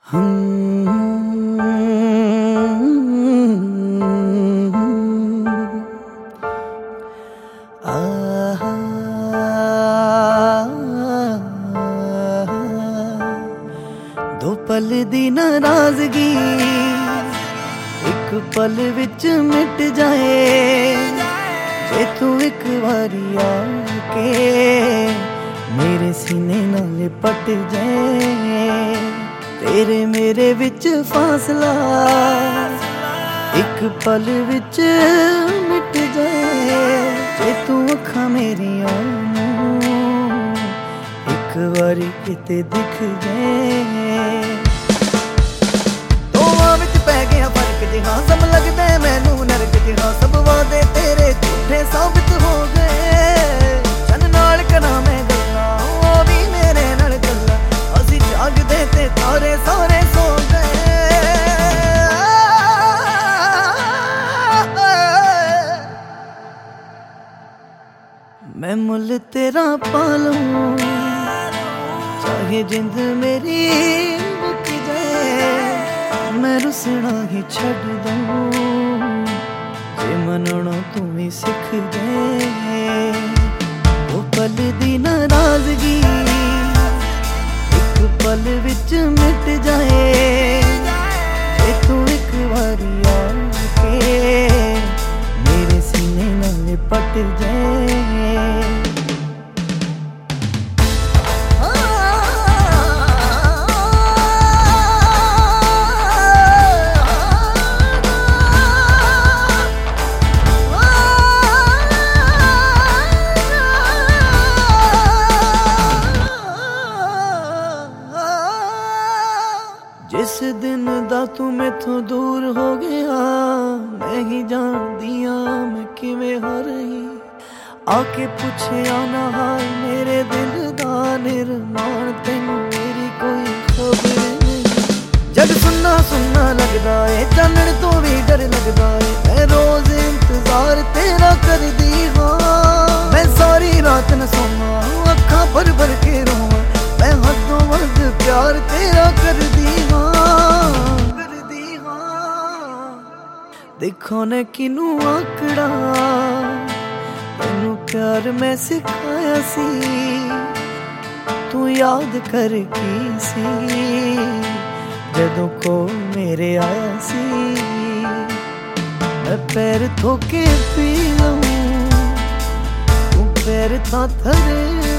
दो पल दी नाराजगी एक पल विच मिट जाए जे तू एक बारी आके मेरे सीने नाल लिपट जाए। तेरे मेरे विच फासला एक पल विच मिट जाए जे तू अखां मेरियां एक बारी किते दिख जाए। दोवां विच पै गया फर्क जिहा सब लगदा मैनू नरक जिहा सब वादे तेरे झूठे साबित हो गए। चन नाल करा मैं गल्लां ओ भी मेरे नाल गल्लां असीं जागदे ते तारे सारे सो गए। मैं मुल तेरा पालूं चाहे जिंद मेरी बिक जाए मैं रुसना ही छड़ दूं जे मनना तू भी सिख जाए। वो पल दी नाराजगी एक पल विच मिट जाए जे तू एक बारी आके मेरे सीने नाल लिपट जाए। जिस दिन दा तू मैथों दूर हो गया मैं ही जानदिया मैं किवें हो रही। आके पुछया ना हाल मेरे दिल दा निर्माण तैनूं मेरी कोई खबर नहीं। जग सुन्ना सुन्ना लगदा है चानण तो भी डर लगदा है मैं रोज इंतजार तेरा करदी हां। मैं सारी रात न सोवां अखां भर भर के रोवां मैं हदों वध प्यार तेरा करदी हां। देखो ने किनू आकड़ा तेनू प्यार मैं सिखाया सी तू याद कर की सी जदों को मेरे आया सी। मैं पैर धोके पी लूं तू पैर था थरे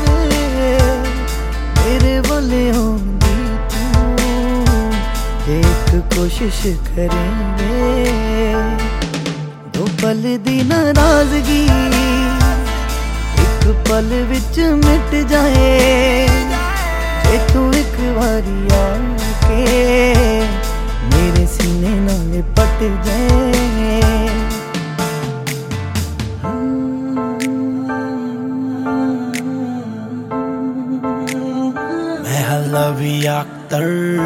मेरे वाले होंगी तू एक कोशिश करेंगे। दो पल दी नाराजगी एक पल विच मिट जाए जे तू एक बारी आके मेरे सीने नाल लिपट जाए। मैं लवी अख्तर